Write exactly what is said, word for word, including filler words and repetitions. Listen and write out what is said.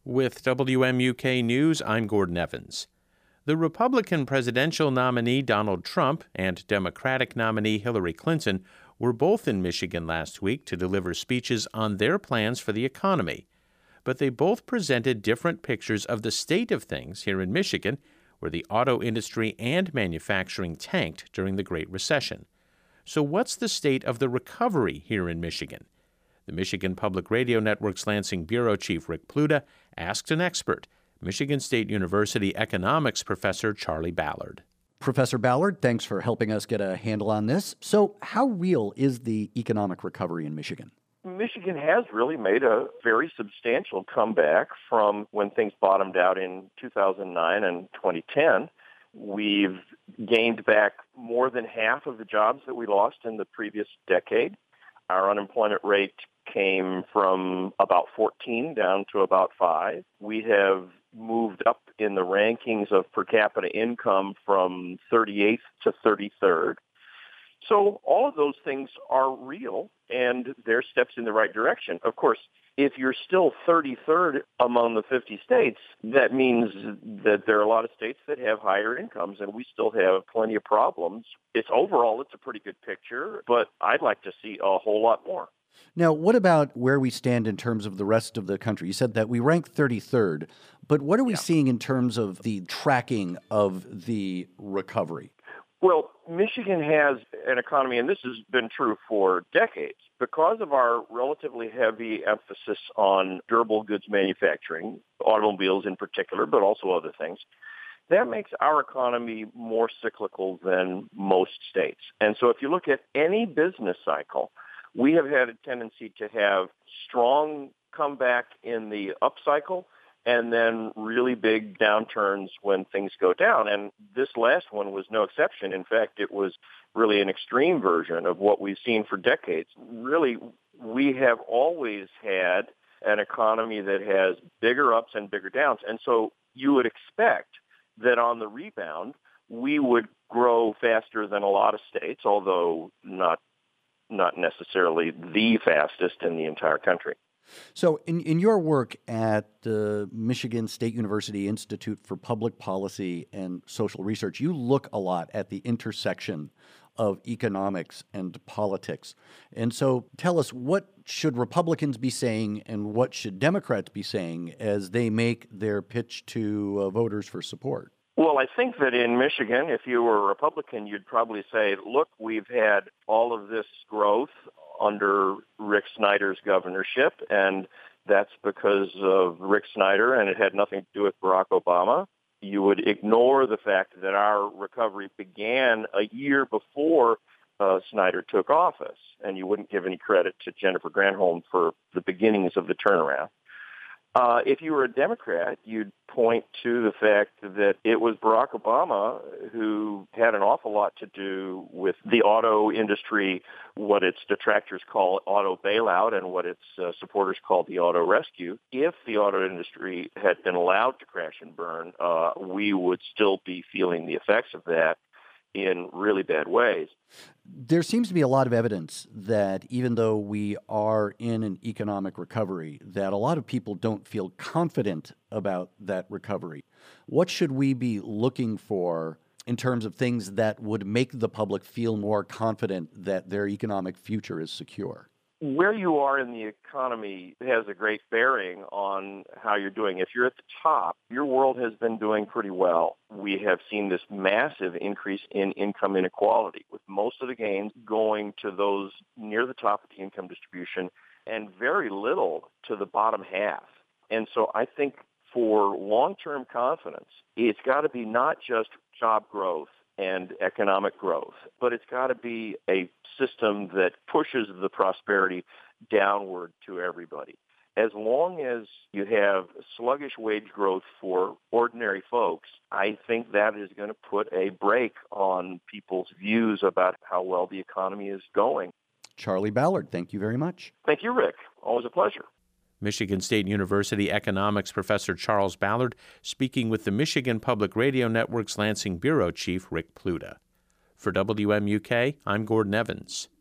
With W M U K News, I'm Gordon Evans. The Republican presidential nominee Donald Trump and Democratic nominee Hillary Clinton were both in Michigan last week to deliver speeches on their plans for the economy. But they both presented different pictures of the state of things here in Michigan, where the auto industry and manufacturing tanked during the Great Recession. So what's the state of the recovery here in Michigan? The Michigan Public Radio Network's Lansing Bureau Chief Rick Pluta asked an expert, Michigan State University economics professor Charlie Ballard. Professor Ballard, thanks for helping us get a handle on this. So how real is the economic recovery in Michigan? Michigan has really made a very substantial comeback from when things bottomed out in two thousand nine and twenty ten. We've gained back more than half of the jobs that we lost in the previous decade. Our unemployment rate came from about fourteen down to about five. We have moved up in the rankings of per capita income from thirty-eighth to thirty-third. So all of those things are real, and they're steps in the right direction. Of course, if you're still thirty-third among the fifty states, that means that there are a lot of states that have higher incomes, and we still have plenty of problems. It's overall, it's a pretty good picture, but I'd like to see a whole lot more. Now, what about where we stand in terms of the rest of the country? You said that we rank thirty-third, but what are we yeah. seeing in terms of the tracking of the recovery? Well, Michigan has an economy, and this has been true for decades, because of our relatively heavy emphasis on durable goods manufacturing, automobiles in particular, but also other things. That makes our economy more cyclical than most states. And so if you look at any business cycle, we have had a tendency to have strong comeback in the upcycle and then really big downturns when things go down. And this last one was no exception. In fact, it was really an extreme version of what we've seen for decades. Really, we have always had an economy that has bigger ups and bigger downs. And so you would expect that on the rebound, we would grow faster than a lot of states, although not not necessarily the fastest in the entire country. So in, in your work at the Michigan State University Institute for Public Policy and Social Research, you look a lot at the intersection of economics and politics. And so tell us, what should Republicans be saying and what should Democrats be saying as they make their pitch to uh, voters for support? Well, I think that in Michigan, if you were a Republican, you'd probably say, look, we've had all of this growth under Rick Snyder's governorship, and that's because of Rick Snyder, and it had nothing to do with Barack Obama. You would ignore the fact that our recovery began a year before uh, Snyder took office, and you wouldn't give any credit to Jennifer Granholm for the beginnings of the turnaround. Uh, if you were a Democrat, you'd point to the fact that it was Barack Obama who had an awful lot to do with the auto industry, what its detractors call auto bailout and what its uh, supporters call the auto rescue. If the auto industry had been allowed to crash and burn, uh, we would still be feeling the effects of that in really bad ways. There seems to be a lot of evidence that even though we are in an economic recovery, that a lot of people don't feel confident about that recovery. What should we be looking for in terms of things that would make the public feel more confident that their economic future is secure? Where you are in the economy has a great bearing on how you're doing. If you're at the top, your world has been doing pretty well. We have seen this massive increase in income inequality, with most of the gains going to those near the top of the income distribution and very little to the bottom half. And so I think for long-term confidence, it's got to be not just job growth and economic growth, but it's got to be a system that pushes the prosperity downward to everybody. As long as you have sluggish wage growth for ordinary folks, I think that is going to put a brake on people's views about how well the economy is going. Charlie Ballard, thank you very much. Thank you, Rick. Always a pleasure. Michigan State University economics professor Charles Ballard speaking with the Michigan Public Radio Network's Lansing Bureau Chief Rick Pluta. For W M U K, I'm Gordon Evans.